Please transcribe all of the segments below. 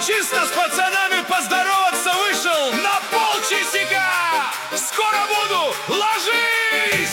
Чисто с пацанами поздороваться вышел на полчасика. Скоро буду, ложись!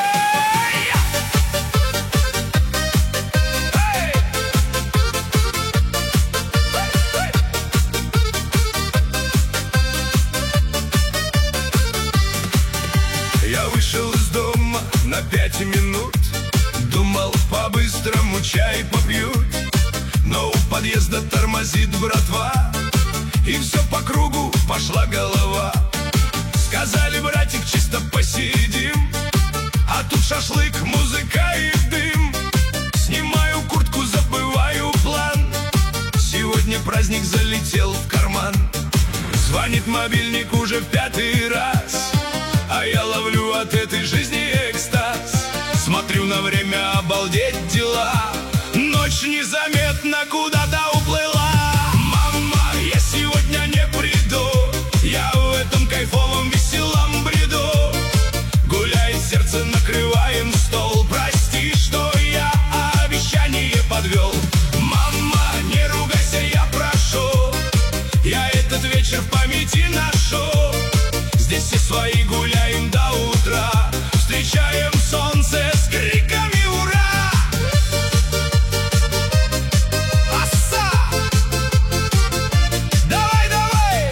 Я вышел из дома на 5 минут. Думал, по-быстрому чай попьют, но у подъезда тормозит братва, и все по кругу пошла голова. Сказали: братик, чисто посидим, а тут шашлык, музыка и дым. Снимаю куртку, забываю план, сегодня праздник залетел в карман. Звонит мобильник уже в 5-й раз, а я ловлю от этой жизни экстаз. Смотрю на время, обалдеть дела, ночь незаметно куда-то уплыла. Мама, я сегодня не приду, я в этом кайфовом веселом бреду. Гуляет сердце, накрываем стол. Прости, что я обещание подвел. Мама, не ругайся, я прошу, я этот вечер в памяти ношу. Здесь все свои, гуляем до утра, встречаем солнце с криками ура! Аса! Давай, давай!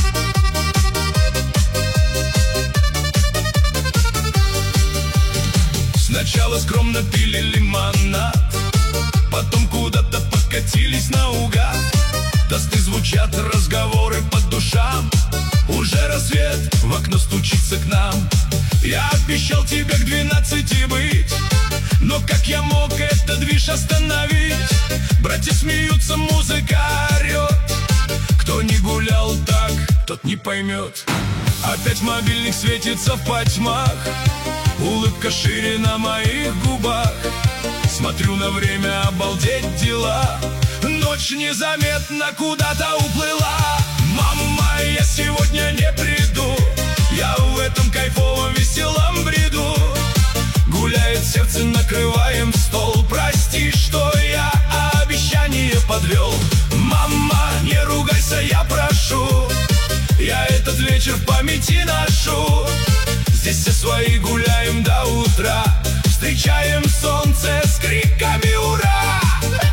Сначала скромно пили лимонад, потом куда-то подкатились наугад. Тосты звучат, разговоры по душам, уже рассвет в окно стучится к нам. Я обещал тебе к 12 быть, но как я мог этот движ остановить? Братья смеются, музыка орет, кто не гулял так, тот не поймет. Опять мобильник светится в потьмах, улыбка шире на моих губах. Смотрю на время, обалдеть дела, ночь незаметно куда-то уплыла. Мама, я сегодня не приду, я в этом кайфовом веселом бреду. Гуляет сердце, накрываем стол. Прости, что я обещание подвел. Мама, не ругайся, я прошу, я этот вечер в памяти ношу. Здесь все свои, гуляем до утра, встречаем солнце с криками ура!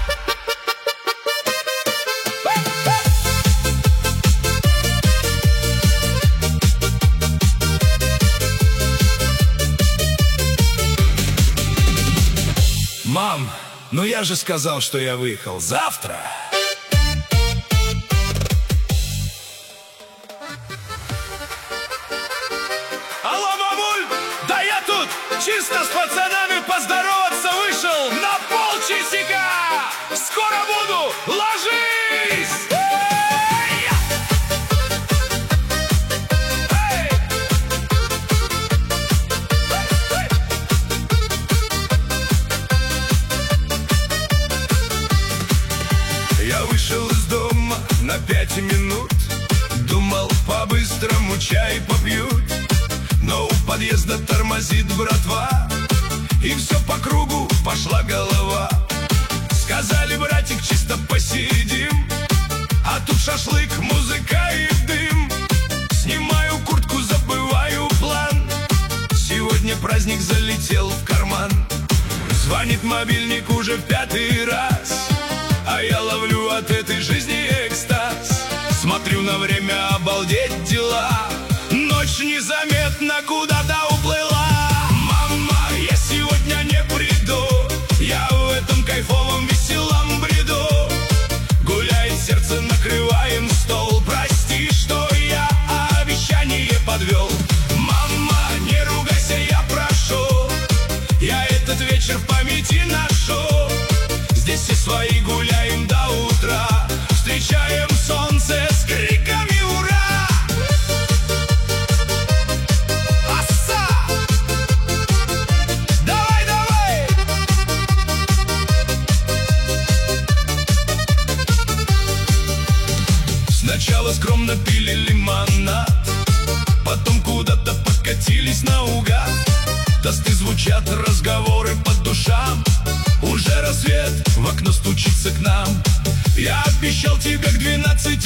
Мам, ну я же сказал, что я выехал завтра. Алло, мамуль, да я тут чисто с пацанами поздороваться вышел на полчасика. Скоро буду, ложись! Я вышел из дома на 5 минут. Думал, по-быстрому чай попьют, но у подъезда тормозит братва, и все по кругу пошла голова. Сказали: братик, чисто посидим, а тут шашлык, музыка и дым. Снимаю куртку, забываю план, сегодня праздник залетел в карман. Звонит мобильник уже в 5-й раз, а я ловлю от этой жизни экстаз. Смотрю на время, обалдеть дела, ночь незаметно куда-то уплыла. Мама, я сегодня не приду, я в этом кайфовом веселом бреду. Гуляет сердце, накрываем стол. Прости, что я обещание подвел. Мама, не ругайся, я прошу, я этот вечер в памяти ношу. Здесь все свои, гуляем до утра, встречаем солнце с криками ура! Аса! Давай, давай! Сначала скромно пили лимонад, потом куда-то подкатились наугад. Тосты звучат, разговоры по душам, уже рассвет в окно стучится к нам. Я обещал тебе к 12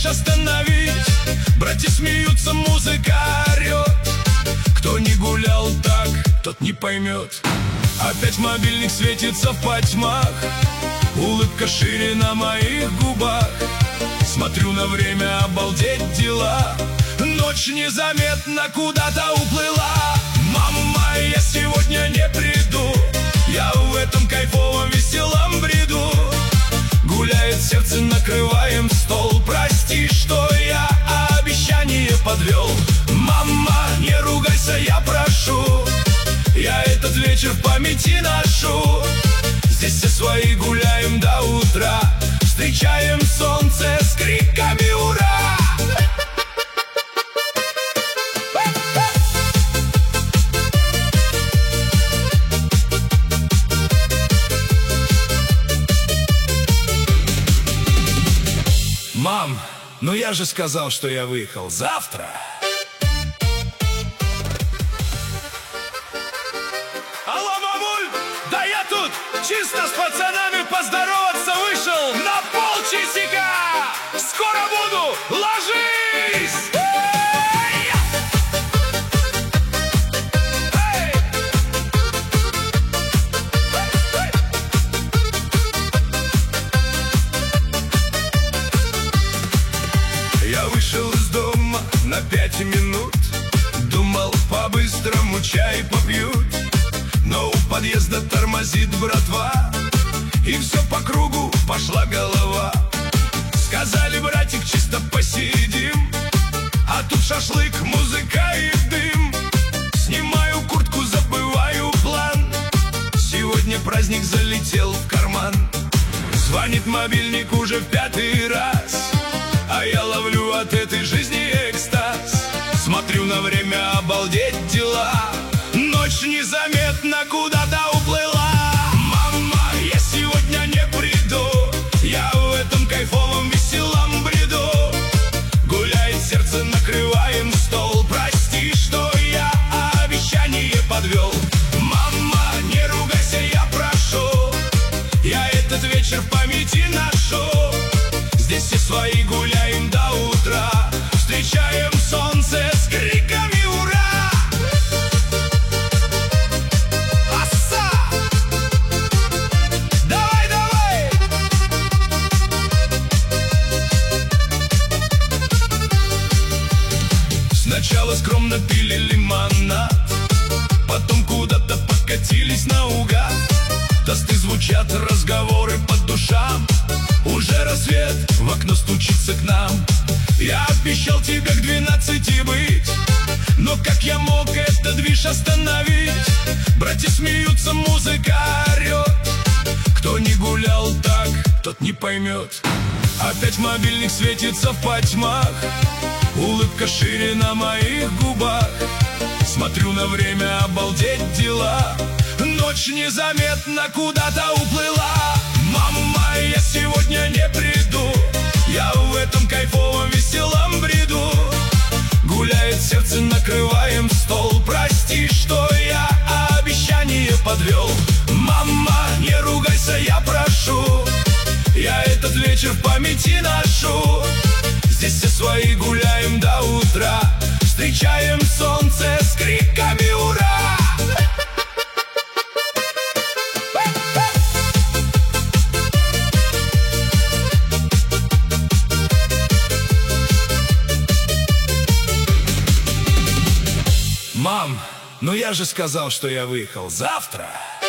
остановить. Братья смеются, музыка орет. Кто не гулял так, тот не поймет. Опять мобильник светится в потьмах, улыбка шире на моих губах. Смотрю на время, обалдеть дела. Ночь незаметно куда-то уплыла. Мама, я сегодня не приду, я в этом кайфовом веселом бреду. Гуляет сердце, накрываем стол. Прости, что я обещание подвел. Мама, не ругайся, я прошу, я этот вечер в памяти ношу. Здесь все свои гуляем до утра, встречаем солнце с криками «Ура!». Мам, ну я же сказал, что я выехал завтра. Алло, мамуль, да я тут чисто с пацанами поздороваться вышел на полчасика. Скоро буду, ложись! Я вышел из дома на 5 минут, думал, по-быстрому чай попьют. Но у подъезда тормозит братва, и все по кругу пошла голова. Сказали, братик, чисто посидим, а тут шашлык, музыка и дым. Снимаю куртку, забываю план, сегодня праздник залетел в карман. Звонит мобильник уже в 5-й раз, а я ловлю от этой жизни экстаз. Смотрю на время, обалдеть дела. Ночь незаметно куда-то уплыла. Мама, я сегодня не приду, я в этом кайфовом веселом бреду. Гуляет сердце, накрываем стол. Прости, что я обещание подвел. Мама, не ругайся, я прошу, я этот вечер в памяти ношу. Здесь все свои гуляем до утра, встречаем солнце с криками «Ура!». Асса! Давай, давай! Сначала скромно пили лимонад, потом куда-то подкатились наугад. Тосты звучат, разговоры по душам. Уже рассвет в окно стучится к нам. Я обещал тебе к 12 быть, но как я мог этот движ остановить? Братья смеются, музыка орет. Кто не гулял так, тот не поймет. Опять мобильник светится в потьмах, улыбка шире на моих губах. Смотрю на время, обалдеть дела. Ночь незаметно куда-то уплыла. Мама, я сегодня не приду, я в этом кайфовом веселом бреду. Гуляет сердце, накрываем стол. Прости, что я обещание подвел. Мама, не ругайся, я прошу, я этот вечер в памяти ношу. Здесь все свои гуляем до утра, встречаем солнце с криками «Ура!». Мам, ну я же сказал, что я выехал завтра.